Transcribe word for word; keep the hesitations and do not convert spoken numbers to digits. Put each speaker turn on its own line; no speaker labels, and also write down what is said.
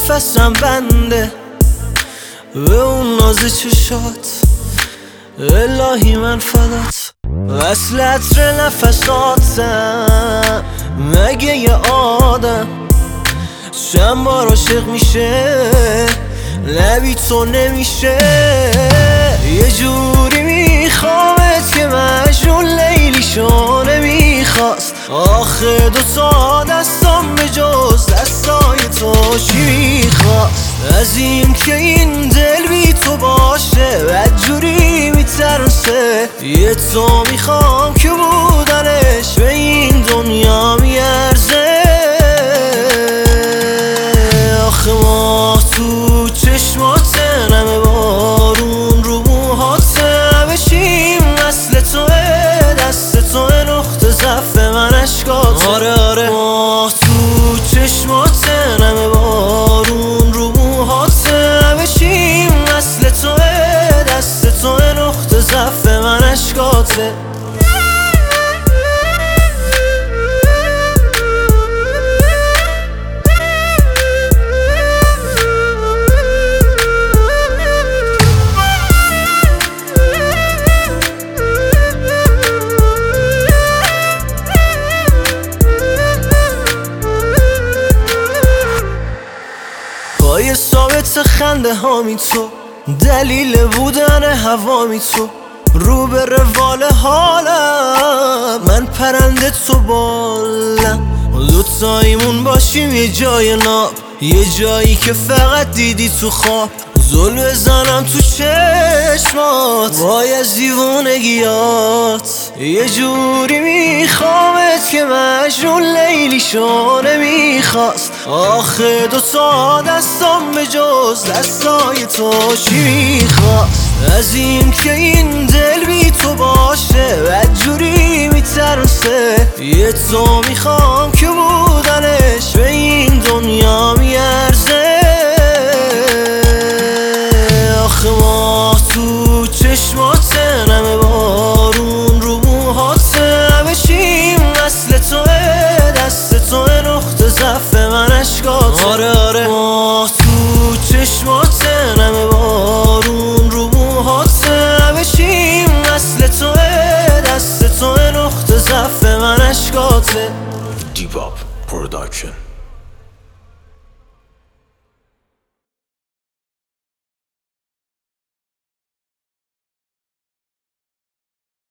نفسم بنده به اون ناز چشات، الهی من فدات. وصل عطر نفساتم مگه یه آدم چند بار عاشق میشه لبی تو نمیشه. یه جوری میخوامت که مجنون لیلی شو نمیخواست. آخه دوتا دستم به جز دستای تو چی میخواست؟ از این که این دل بی تو باشه بدجوری میترسه. یه تو میخوام که بودنش به این دنیا میارزه. آخه ما تو چشماته نمه بارون رو موهاته بشیم مثل توه دست توه نقطه ضعف من اشکاته. آره آره ما تو چشماته نمه بارون رو موهاته بشیم مثل توه دست توه نقطه ضعف من اشکاته. پای ثابت خنده هامی تو، دلیل بودن هوامی تو، رو به روال حالم من پرنده تو بالم. دوتاییمون باشیم یه جای ناب، یه جایی که فقط دیدی تو خواب. زل بزنم تو چشمات وای از دیوونگیات. یه جوری میخوامت که مجنون لیلی شو نمیخواست. آخه دوتا دستم به جز دستای تو چی میخواست؟ از این که این دل بی تو باشه بدجوری میترسه. یه تو میخوام که بودنش به این دنیا میارزه. آخه ما تو چشماته نمه بارون رو موهاته بشیم مثل توه دست توه نقطه ضعف من اشکاته. آره آره ما تو چشماته نمه بارون رو موهاته بشیم مثل توه دست توه نقطه ضعف من اشکاته.
Depop Production.